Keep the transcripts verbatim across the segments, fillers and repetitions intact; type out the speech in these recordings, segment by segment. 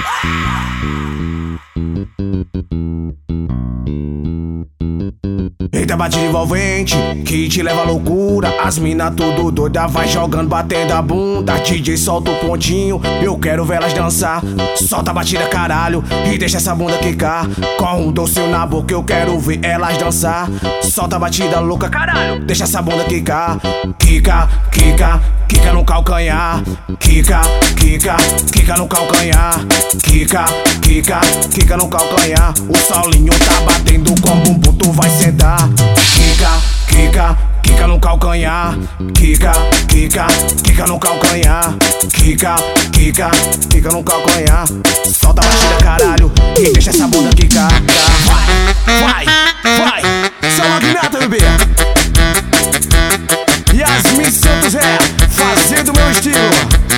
Eita, batida envolvente, que te leva à loucura. As mina tudo doida, vai jogando, batendo a bunda. D J solta o pontinho, eu quero ver elas dançar. Solta a batida, caralho, e deixa essa bunda quicar. Com um docinho na boca, eu quero ver elas dançar. Solta a batida louca, caralho, deixa essa bunda quicar. Quica, quica, quica no calcanhar. Quica, quica, quica no calcanhar. Quica, quica, quica no calcanhar. O solinho tá batendo com o bumbum, tu vai sentar. Quica, quica, quica no calcanhar. Quica, quica, quica no calcanhar. Quica, quica, quica no calcanhar. Solta a batida, caralho, e deixa essa bunda quicar. Vai, vai, vai, só magnata, bebê. Yasmin Santos é fazendo meu estilo.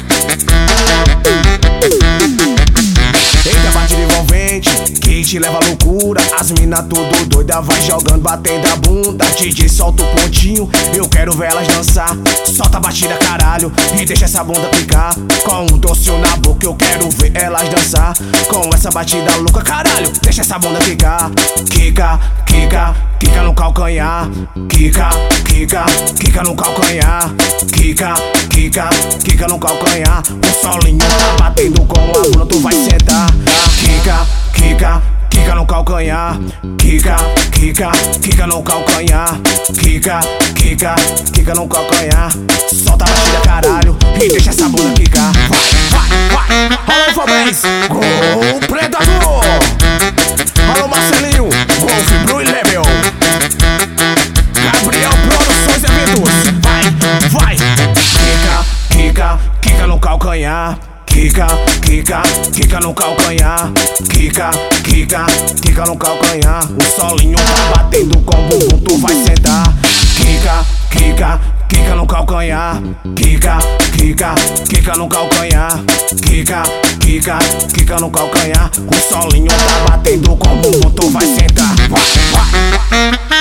Eita, batida envolvente, que te leva à loucura. As mina tudo doida, vai jogando, batendo a bunda. D J solta o pontinho, eu quero ver elas dançar. Solta a batida, caralho, e deixa essa bunda picar. Com um docinho na boca, eu quero ver elas dançar. Com essa batida louca, caralho, deixa essa bunda picar. Quica, quica, quica no calcanhar. Quica, quica, quica no calcanhar. Quica, quica, quica no calcanhar. O solinho tá batendo com a bunda, tu vai sentar. Quica, quica, quica no calcanhar. Quica, quica, quica no calcanhar. Quica, quica, quica no calcanhar. Solta a batida, caralho, e deixa essa bunda quicar. Vai, vai, vai. Alô, Fabrício, gol predador. Alô, Marcelinho, Golf, Blue Level. Gabriel Produções e Eventos. Vai, vai. Quica, quica, quica no calcanhar. Quica, quica, quica no calcanhar. Quica, quica, quica no calcanhar. O solinho tá batendo com o bumbum, tu vai sentar. Quica, quica, quica no calcanhar. Quica, quica, quica no calcanhar. Quica, quica, quica no calcanhar. O solinho tá batendo com o bumbum, tu vai sentar. Vai, vai, vai.